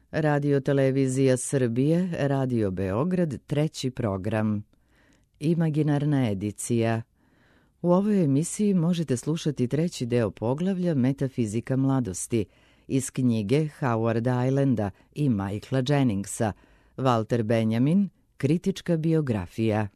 Radio Televizija Srbije, Radio Beograd, treći program. Imaginarna edicija. U ovoj emisiji možete slušati treći deo poglavlja Metafizika mladosti iz knjige Howarda Islanda i Michaela Jenningsa, Walter Benjamin, kritička biografija.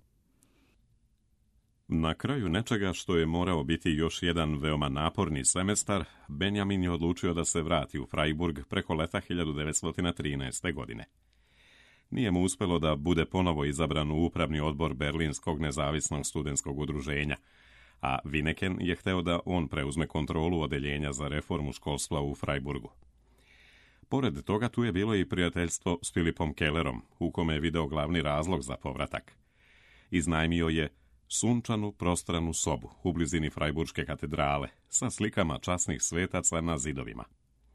Na kraju nečega što je morao biti još jedan veoma naporni semestar, Benjamin je odlučio da se vrati u Freiburg preko leta 1913. godine. Nije mu uspelo da bude ponovo izabran u upravni odbor Berlinskog nezavisnog studentskog udruženja, a Vineken je hteo da on preuzme kontrolu odeljenja za reformu školstva u Freiburgu. Pored toga tu je bilo i prijateljstvo s Philippom Kellerom, u kome je video glavni razlog za povratak. Iznajmio je sunčanu, prostranu sobu u blizini Freiburške katedrale sa slikama časnih svetaca na zidovima.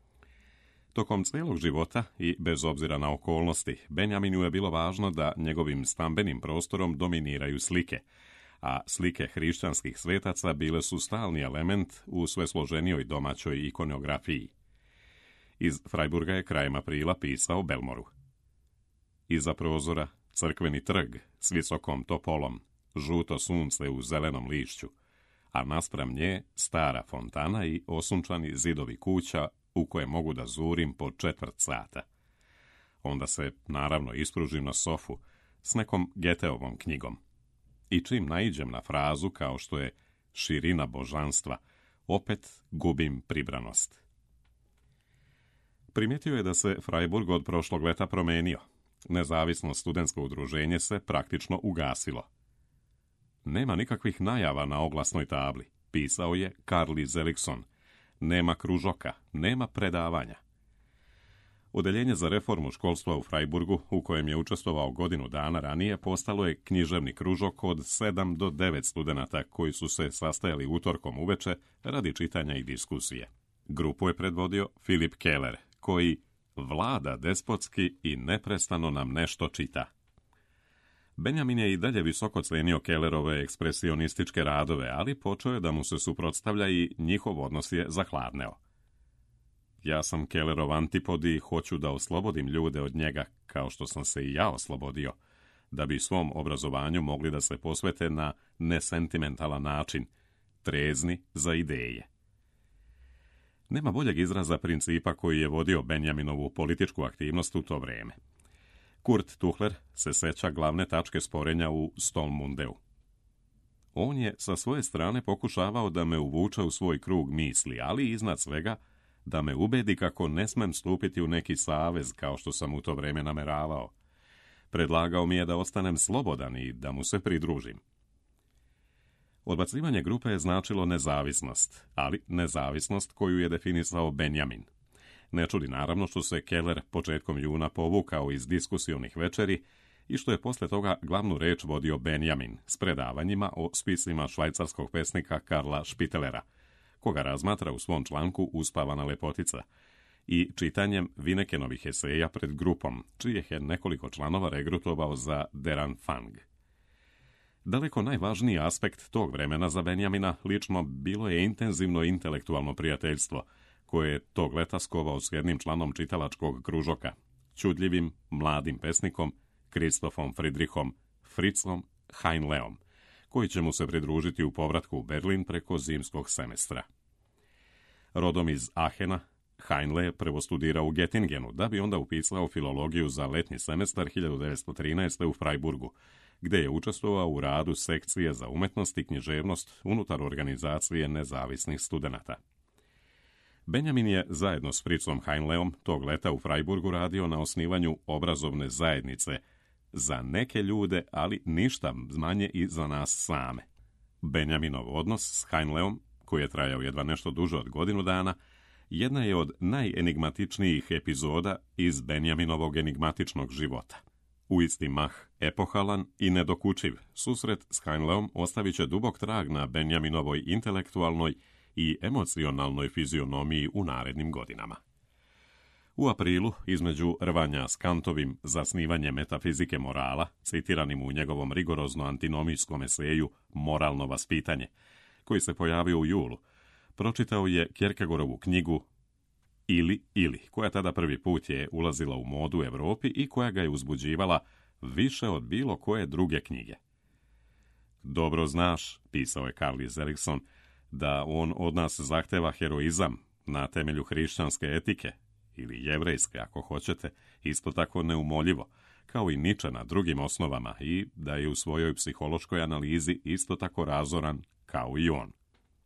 Tokom cijelog života i bez obzira na okolnosti, Benjaminu je bilo važno da njegovim stambenim prostorom dominiraju slike, a slike hrišćanskih svetaca bile su stalni element u sve složenijoj domaćoj ikonografiji. Iz Freiburga je krajem aprila pisao Belmoru. Iza prozora crkveni trg s visokom topolom, žuto sunce u zelenom lišću, a naspram nje stara fontana i osunčani zidovi kuća u koje mogu da zurim po 1/4 sata. Onda se, naravno, ispružim na sofu s nekom Goetheovom knjigom. I čim naiđem na frazu kao što je širina božanstva, opet gubim pribranost. Primijetio je da se Freiburg od prošlog leta promenio. Nezavisno studentsko udruženje se praktično ugasilo. Nema nikakvih najava na oglasnoj tabli, pisao je Karli Zelikson. Nema kružoka, nema predavanja. Odeljenje za reformu školstva u Freiburgu, u kojem je učestvovao godinu dana ranije, postalo je književni kružok od 7 do 9 studenata koji su se sastajali utorkom uveče radi čitanja i diskusije. Grupu je predvodio Philip Keller, koji vlada despotski i neprestano nam nešto čita. Benjamin je i dalje visoko cenio Kellerove ekspresionističke radove, ali počeo je da mu se suprotstavlja i njihov odnos je zahladneo. Ja sam Kellerov antipod i hoću da oslobodim ljude od njega, kao što sam se i ja oslobodio, da bi svom obrazovanju mogli da se posvete na nesentimentalan način, trezni za ideje. Nema boljeg izraza principa koji je vodio Benjaminovu političku aktivnost u to vrijeme. Kurt Tuchler se seća glavne tačke sporenja u Stolmundeu. On je sa svoje strane pokušavao da me uvuče u svoj krug misli, ali iznad svega da me ubedi kako ne smem stupiti u neki savez kao što sam u to vrijeme nameravao. Predlagao mi je da ostanem slobodan i da mu se pridružim. Odbacivanje grupe je značilo nezavisnost, ali nezavisnost koju je definisao Benjamin. Ne čudi naravno što se Keller početkom juna povukao iz diskusionih večeri i što je posle toga glavnu reč vodio Benjamin s predavanjima o spisima švajcarskog pesnika Karla Špitelera, koga razmatra u svom članku Uspavana lepotica, i čitanjem Vinekenovih eseja pred grupom, čijih je nekoliko članova regrutovao za Der Anfang. Daleko najvažniji aspekt tog vremena za Benjamina lično bilo je intenzivno intelektualno prijateljstvo, koje je tog leta skovao s jednim članom čitalačkog kružoka, čudljivim mladim pesnikom Christophom Friedrichom Fritzom Heinleom, koji će mu se pridružiti u povratku u Berlin preko zimskog semestra. Rodom iz Ahena, Heinle je prvo studirao u Göttingenu, da bi onda upisao filologiju za letnji semestar 1913. u Freiburgu, gdje je učestvovao u radu sekcije za umetnost i književnost unutar organizacije nezavisnih studenata. Benjamin je zajedno s Fritzom Heinleom tog leta u Freiburgu radio na osnivanju obrazovne zajednice za neke ljude, ali ništa manje i za nas same. Benjaminov odnos s Heinleom, koji je trajao jedva nešto duže od godinu dana, jedna je od najenigmatičnijih epizoda iz Benjaminovog enigmatičnog života. U isti mah epohalan i nedokučiv, susret s Heinleom ostavit će dubok trag na Benjaminovoj intelektualnoj i emocionalnoj fizionomiji u narednim godinama. U aprilu, između rvanja s Kantovim zasnivanjem metafizike morala, citiranim u njegovom rigorozno antinomijskom eseju Moralno vaspitanje, koji se pojavio u julu, pročitao je Kierkegaardovu knjigu ili, koja tada prvi put je ulazila u modu u Europi i koja ga je uzbuđivala više od bilo koje druge knjige. Dobro znaš, pisao je Carl Erikson, da on od nas zahteva heroizam na temelju hrišćanske etike, ili jevrejske, ako hoćete, isto tako neumoljivo, kao i Nietzsche na drugim osnovama, i da je u svojoj psihološkoj analizi isto tako razoran kao i on.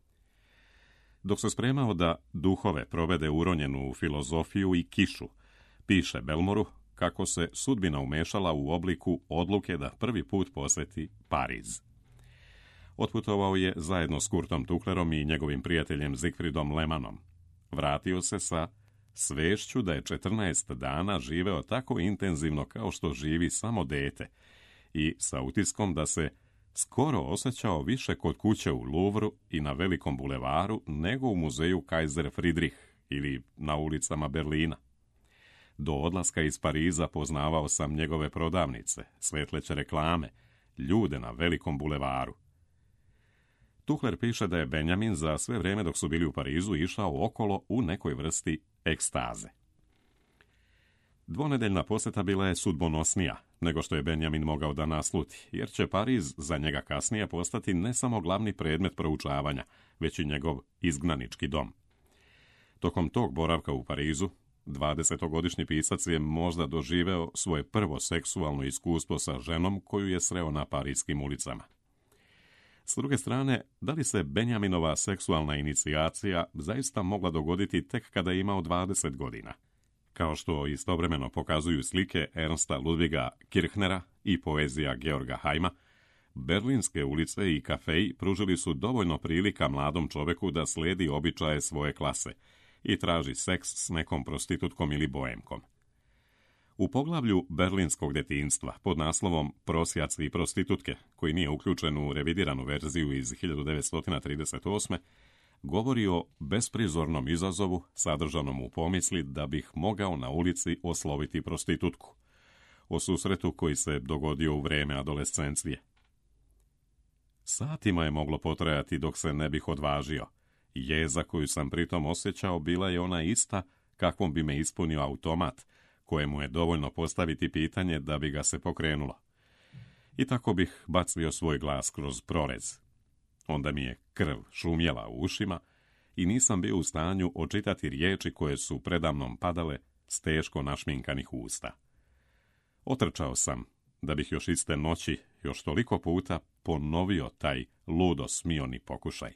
Dok se spremao da duhove provede uronjenu u filozofiju i kišu, piše Belmoru kako se sudbina umešala u obliku odluke da prvi put posjeti Pariz. Otputovao je zajedno s Kurtom Tuklerom i njegovim prijateljem Siegfriedom Lehmannom. Vratio se sa svešću da je 14 dana živeo tako intenzivno kao što živi samo dete i sa utiskom da se skoro osjećao više kod kuće u Louvru i na Velikom bulevaru nego u muzeju Kaiser Friedrich ili na ulicama Berlina. Do odlaska iz Pariza poznavao sam njegove prodavnice, svetleće reklame, ljude na Velikom bulevaru. Tukler piše da je Benjamin za sve vrijeme dok su bili u Parizu išao okolo u nekoj vrsti ekstaze. Dvonedeljna posjeta bila je sudbonosnija nego što je Benjamin mogao da nasluti, jer će Pariz za njega kasnije postati ne samo glavni predmet proučavanja, već i njegov izgnanički dom. Tokom tog boravka u Parizu, 20-godišnji pisac je možda doživeo svoje prvo seksualno iskustvo sa ženom koju je sreo na parijskim ulicama. S druge strane, da li se Benjaminova seksualna inicijacija zaista mogla dogoditi tek kada je imao 20 godina? Kao što istovremeno pokazuju slike Ernsta Ludwiga Kirchnera i poezija Georga Heima, berlinske ulice i kafeji pružili su dovoljno prilika mladom čoveku da slijedi običaje svoje klase i traži seks s nekom prostitutkom ili boemkom. U poglavlju berlinskog detinjstva pod naslovom Prosjaci i prostitutke, koji nije uključen u revidiranu verziju iz 1938. govori o besprizornom izazovu sadržanom u pomisli da bih mogao na ulici osloviti prostitutku, o susretu koji se dogodio u vrijeme adolescencije. Satima je moglo potrajati dok se ne bih odvažio. Jeza koju sam pritom osjećao bila je ona ista kakvom bi me ispunio automat, kojemu je dovoljno postaviti pitanje da bi ga se pokrenulo. I tako bih bacio svoj glas kroz prorez. Onda mi je krv šumjela u ušima i nisam bio u stanju očitati riječi koje su predamnom padale s teško našminkanih usta. Otrčao sam da bih još iste noći, još toliko puta ponovio taj ludo smioni pokušaj.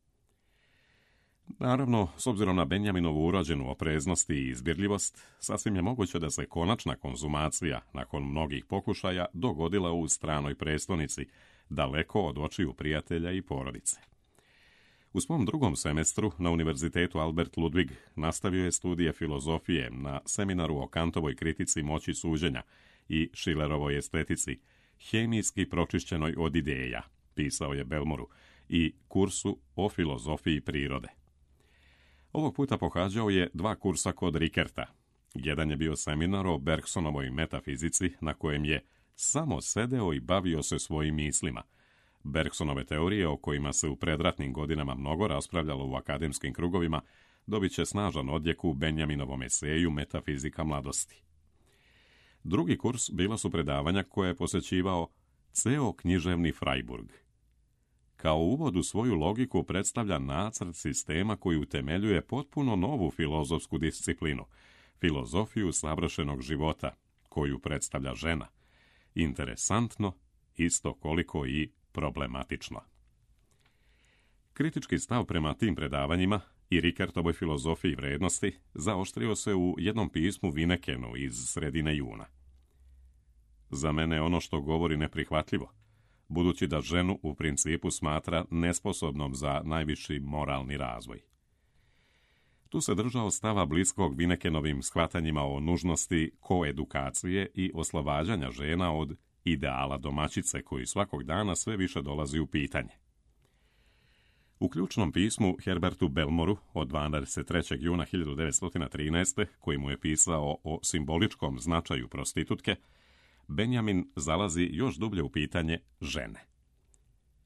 Naravno, s obzirom na Benjaminovu urođenu opreznost i izbirljivost, sasvim je moguće da se konačna konzumacija, nakon mnogih pokušaja, dogodila u stranoj prestonici, daleko od očiju prijatelja i porodice. U svom drugom semestru na Univerzitetu Albert Ludwig nastavio je studije filozofije na seminaru o Kantovoj kritici moći suđenja i Schillerovoj estetici, hemijski pročišćenoj od ideja, pisao je Belmoru, i kursu o filozofiji prirode. Ovog puta pohađao je 2 kursa kod Rikerta. Jedan je bio seminar o Bergsonovoj metafizici, na kojem je samo sedeo i bavio se svojim mislima. Bergsonove teorije, o kojima se u predratnim godinama mnogo raspravljalo u akademskim krugovima, dobit će snažan odjek u Benjaminovom eseju Metafizika mladosti. Drugi kurs bila su predavanja koje je posjećivao ceo književni Freiburg. Kao uvod u svoju logiku predstavlja nacrt sistema koji utemeljuje potpuno novu filozofsku disciplinu, filozofiju savršenog života, koju predstavlja žena. Interesantno, isto koliko i problematično. Kritički stav prema tim predavanjima i Rikertovoj filozofiji vrednosti zaoštrio se u jednom pismu Vinekenu iz sredine juna. Za mene je ono što govori neprihvatljivo, budući da ženu u principu smatra nesposobnom za najviši moralni razvoj. Tu se držao stava bliskog Vinekenovim shvatanjima o nužnosti koedukacije i oslobađanja žena od ideala domaćice koji svakog dana sve više dolazi u pitanje. U ključnom pismu Herbertu Belmoru od 23. juna 1913. koji mu je pisao o simboličkom značaju prostitutke, Benjamin zalazi još dublje u pitanje žene.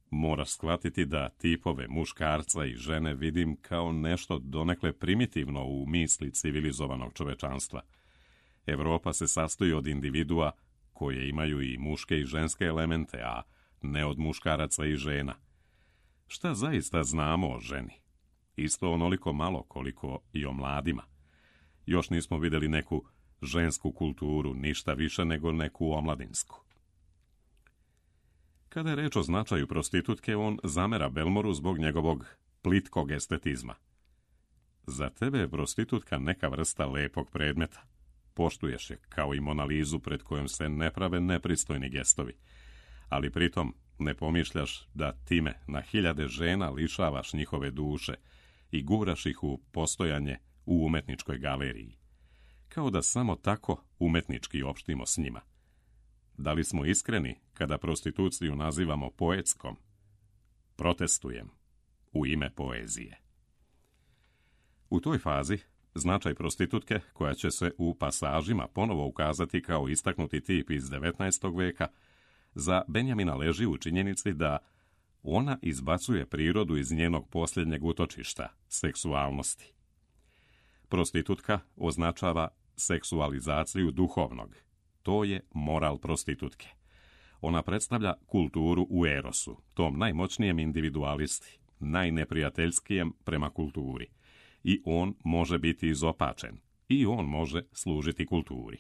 moraš shvatiti da tipove muškarca i žene vidim kao nešto donekle primitivno u misli civilizovanog čovečanstva. Evropa se sastoji od individua koje imaju i muške i ženske elemente, a ne od muškaraca i žena. Šta zaista znamo o ženi? Isto onoliko malo koliko i o mladima. Još nismo vidjeli neku žensku kulturu, ništa više nego neku omladinsku. Kada je reč o značaju prostitutke, on zamera Belmoru zbog njegovog plitkog estetizma. Za tebe je prostitutka neka vrsta lepog predmeta. Poštuješ je kao i Monalizu pred kojom se ne prave nepristojni gestovi. Ali pritom ne pomišljaš da time na hiljade žena lišavaš njihove duše i guraš ih u postojanje u umetničkoj galeriji. Kao da samo tako umetnički opštimo s njima. Da li smo iskreni kada prostituciju nazivamo poetskom? Protestujem u ime poezije. U toj fazi značaj prostitutke, koja će se u pasažima ponovo ukazati kao istaknuti tip iz 19. veka, za Benjamina leži u činjenici da ona izbacuje prirodu iz njenog posljednjeg utočišta, seksualnosti. Prostitutka označava seksualizaciju duhovnog. To je moral prostitutke. Ona predstavlja kulturu u erosu, tom najmoćnijem individualisti, najneprijateljskijem prema kulturi. I on može biti izopačen, i on može služiti kulturi.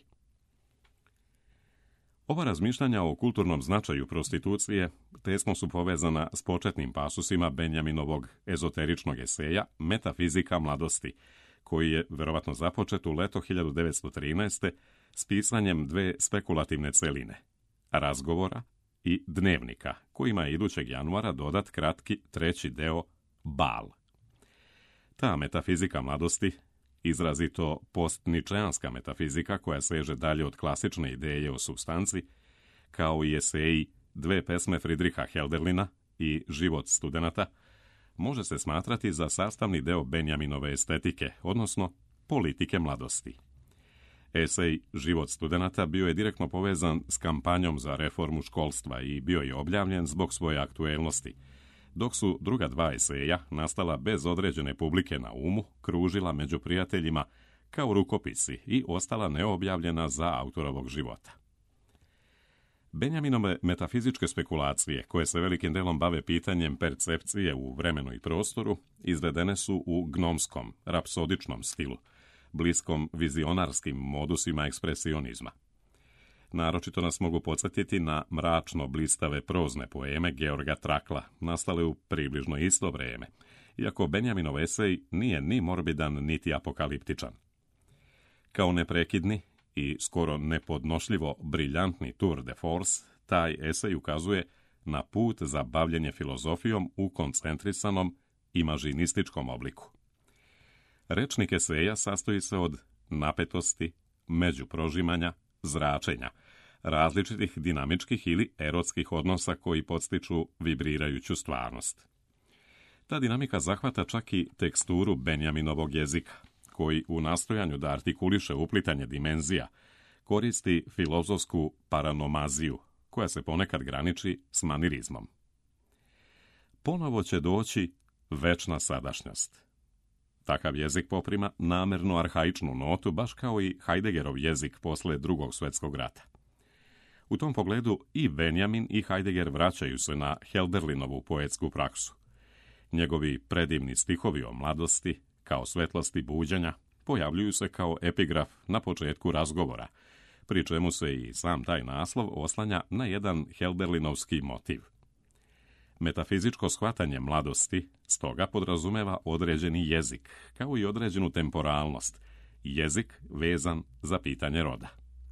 Ova razmišljanja o kulturnom značaju prostitucije tesno su povezana s početnim pasusima Benjaminovog ezoteričnog eseja Metafizika mladosti, koji je verovatno započet u leto 1913. s pisanjem dve spekulativne celine, razgovora i dnevnika, kojima je idućeg januara dodat kratki treći deo Bal. Ta metafizika mladosti, izrazito postničeanska metafizika koja seže dalje od klasične ideje o supstanci, kao i eseji dve pesme Friedricha Hölderlina i Život studenata, može se smatrati za sastavni deo Benjaminove estetike, odnosno politike mladosti. Esej Život studenata bio je direktno povezan s kampanjom za reformu školstva i bio je objavljen zbog svoje aktuelnosti, dok su druga dva eseja, nastala bez određene publike na umu, kružila među prijateljima kao rukopisi i ostala neobjavljena za autorovog života. Benjaminove metafizičke spekulacije, koje se velikim delom bave pitanjem percepcije u vremenu i prostoru, izvedene su u gnomskom, rapsodičnom stilu, bliskom vizionarskim modusima ekspresionizma. Naročito nas mogu podsjetiti na mračno blistave prozne poeme Georga Trakla, nastale u približno isto vrijeme, iako Benjaminov esej nije ni morbidan, niti apokaliptičan. Kao neprekidni i skoro nepodnošljivo briljantni tour de force, taj esej ukazuje na put za bavljenje filozofijom u koncentrisanom imažinističkom obliku. Rečnik eseja sastoji se od napetosti, međuprožimanja, zračenja, različitih dinamičkih ili erotskih odnosa koji podstiču vibrirajuću stvarnost. Ta dinamika zahvata čak i teksturu Benjaminovog jezika, koji u nastojanju da artikuliše uplitanje dimenzija koristi filozofsku paranomaziju, koja se ponekad graniči s manirizmom. Ponovo će doći večna sadašnjost. Takav jezik poprima namerno arhaičnu notu, baš kao i Heideggerov jezik posle Drugog svjetskog rata. U tom pogledu i Benjamin i Heidegger vraćaju se na Hölderlinovu poetsku praksu. Njegovi predivni stihovi o mladosti, kao svetlosti buđenja, pojavljuju se kao epigraf na početku razgovora, pri čemu se i sam taj naslov oslanja na jedan Hölderlinovski motiv. Metafizičko shvatanje mladosti stoga podrazumeva određeni jezik, kao i određenu temporalnost, jezik vezan za pitanje roda.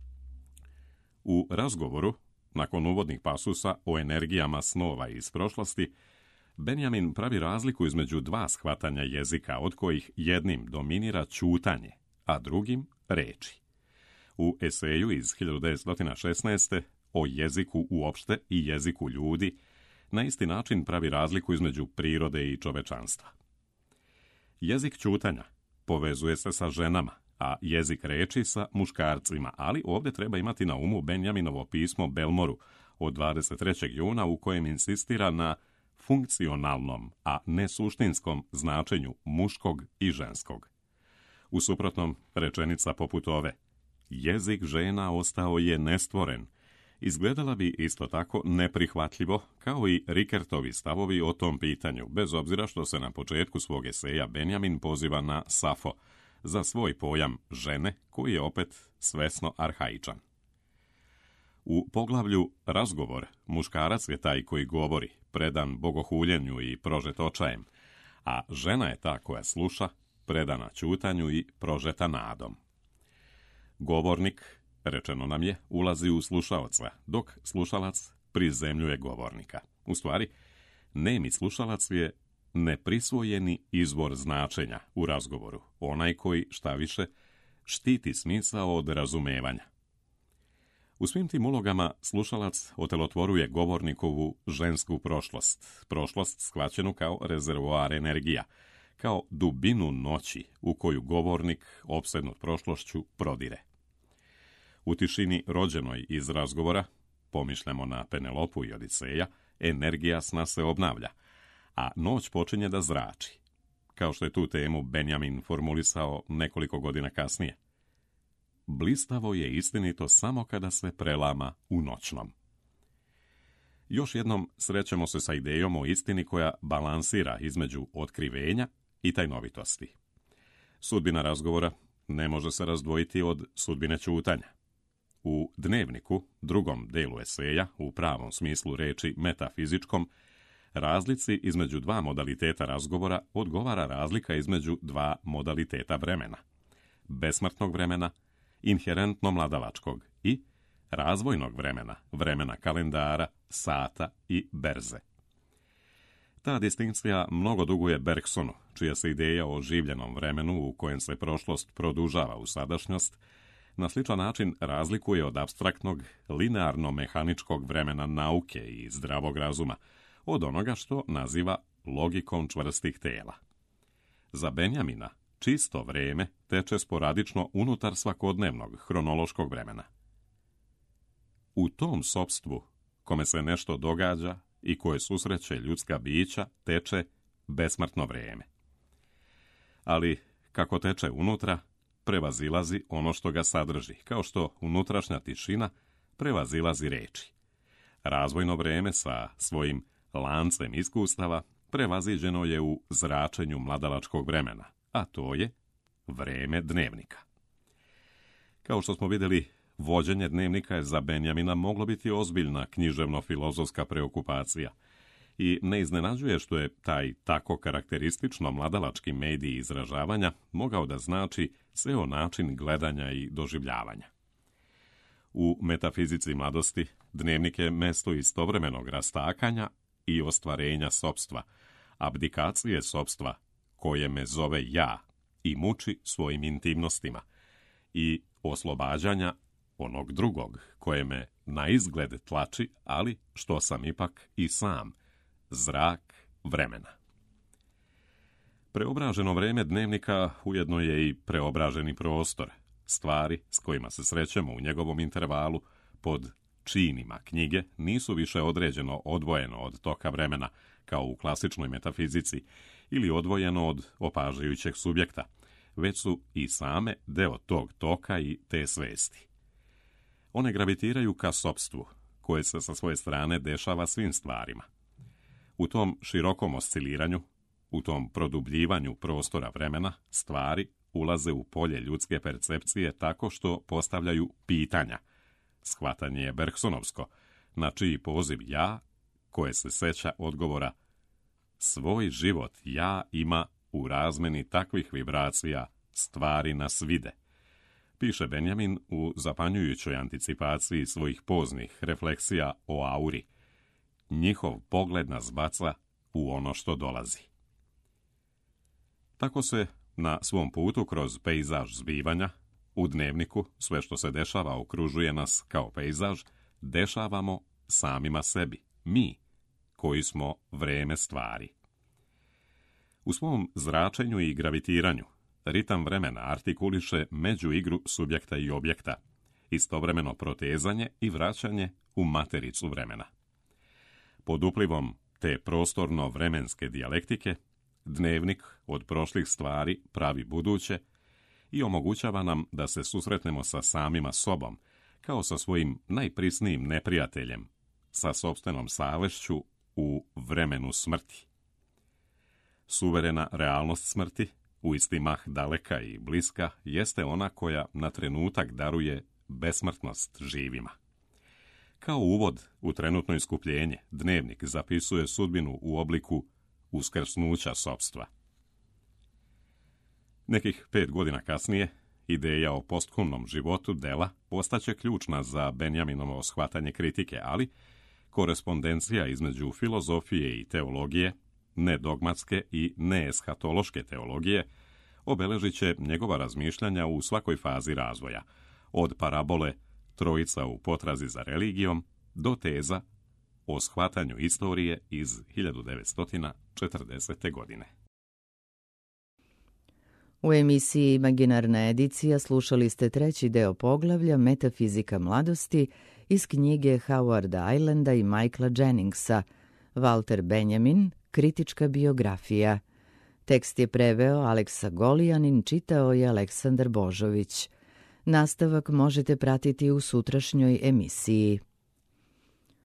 U razgovoru, nakon uvodnih pasusa o energijama snova iz prošlosti, Benjamin pravi razliku između dva shvatanja jezika, od kojih jednim dominira ćutanje, a drugim reči. U eseju iz 1916. o jeziku uopšte i jeziku ljudi, na isti način pravi razliku između prirode i čovečanstva. Jezik ćutanja povezuje se sa ženama, a jezik reči sa muškarcima, ali ovdje treba imati na umu Benjaminovo pismo Belmoru od 23. juna u kojem insistira na funkcionalnom, a ne suštinskom značenju muškog i ženskog. U suprotnom, rečenica poput ove jezik žena ostao je nestvoren izgledala bi isto tako neprihvatljivo kao i Rikertovi stavovi o tom pitanju, bez obzira što se na početku svog eseja Benjamin poziva na Safo za svoj pojam žene, koji je opet svesno arhaičan. U poglavlju Razgovor muškarac je taj koji govori, predan bogohuljenju i prožet očajem, a žena je ta koja sluša, predana ćutanju i prožeta nadom. Govornik, rečeno nam je, ulazi u slušaoca, dok slušalac prizemljuje govornika. U stvari, nemi slušalac je neprisvojeni izvor značenja u razgovoru, onaj koji, šta više, štiti smisao od razumevanja. U svim tim ulogama slušalac otelotvoruje govornikovu žensku prošlost shvaćenu kao rezervoar energija, kao dubinu noći u koju govornik, opsednut prošlošću, prodire. U tišini rođenoj iz razgovora, pomišljamo na Penelopu i Odiseja, energija sna se obnavlja, a noć počinje da zrači, kao što je tu temu Benjamin formulisao nekoliko godina kasnije. Blistavo je istinito samo kada se prelama u noćnom. Još jednom srećemo se sa idejom o istini koja balansira između otkrivenja i tajnovitosti. Sudbina razgovora ne može se razdvojiti od sudbine ćutanja. U Dnevniku, drugom delu eseja, u pravom smislu reči metafizičkom, razlici između dva modaliteta razgovora odgovara razlika između dva modaliteta vremena. Besmrtnog vremena, inherentno mladalačkog, i razvojnog vremena, vremena kalendara, sata i berze. Ta distinkcija mnogo duguje Bergsonu, čija se ideja o življenom vremenu u kojem se prošlost produžava u sadašnjost, na sličan način razlikuje od apstraktnog, linearno-mehaničkog vremena nauke i zdravog razuma, od onoga što naziva logikom čvrstih tela. Za Benjamina čisto vreme teče sporadično unutar svakodnevnog hronološkog vremena. U tom sopstvu, kome se nešto događa i koje susreće ljudska bića, teče besmrtno vreme. Ali, kako teče unutra, prevazilazi ono što ga sadrži, kao što unutrašnja tišina prevazilazi reči. Razvojno vreme sa svojim lancem iskustava prevaziđeno je u zračenju mladalačkog vremena, a to je vreme dnevnika. Kao što smo vidjeli, vođenje dnevnika je za Benjamina moglo biti ozbiljna književno-filozofska preokupacija i ne iznenađuje što je taj tako karakteristično mladalački medij izražavanja mogao da znači ceo način gledanja i doživljavanja. U metafizici mladosti dnevnik je mesto istovremenog rastakanja i ostvarenja sopstva, abdikacije sopstva koje me zove ja i muči svojim intimnostima, i oslobađanja onog drugog koje me na izgled tlači, ali što sam ipak i sam, zrak vremena. Preobraženo vreme dnevnika ujedno je i preobraženi prostor, stvari s kojima se srećemo u njegovom intervalu pod činima knjige nisu više određeno odvojeno od toka vremena, kao u klasičnoj metafizici, ili odvojeno od opažajućeg subjekta, već su i same deo tog toka i te svesti. One gravitiraju ka sopstvu, koje se sa svoje strane dešava svim stvarima. U tom širokom osciliranju, u tom produbljivanju prostora vremena, stvari ulaze u polje ljudske percepcije tako što postavljaju pitanja. Shvatanje je Bergsonovsko, na čiji poziv ja, koje se seća odgovora svoj život ja ima u razmeni takvih vibracija stvari nas vide, piše Benjamin u zapanjujućoj anticipaciji svojih poznih refleksija o auri. Njihov pogled nas baca u ono što dolazi. Tako se na svom putu kroz pejzaž zbivanja, u dnevniku sve što se dešava okružuje nas kao pejzaž, dešavamo samima sebi, mi, koji smo vreme stvari. U svom zračenju i gravitiranju, ritam vremena artikuliše međuigru subjekta i objekta, istovremeno protezanje i vraćanje u matericu vremena. Pod uplivom te prostorno-vremenske dijalektike, dnevnik od prošlih stvari pravi buduće i omogućava nam da se susretnemo sa samima sobom, kao sa svojim najprisnijim neprijateljem, sa sopstvenom savješću u vremenu smrti. Suverena realnost smrti, u isti mah daleka i bliska, jeste ona koja na trenutak daruje besmrtnost živima. Kao uvod u trenutno iskupljenje, dnevnik zapisuje sudbinu u obliku uskrsnuća sopstva. Nekih 5 godina kasnije, ideja o posthumnom životu dela postaće ključna za Benjaminovo shvatanje kritike, ali korespondencija između filozofije i teologije, nedogmatske i neeshatološke teologije, obeležit će njegova razmišljanja u svakoj fazi razvoja, od parabole Trojica u potrazi za religijom do teza o shvatanju istorije iz 1940. godine. U emisiji Imaginarna edicija slušali ste 3. deo poglavlja Metafizika mladosti iz knjige Howarda Islanda i Michaela Jenningsa, Walter Benjamin, Kritička biografija. Tekst je preveo Aleksa Golijanin, čitao je Aleksandar Božović. Nastavak možete pratiti u sutrašnjoj emisiji.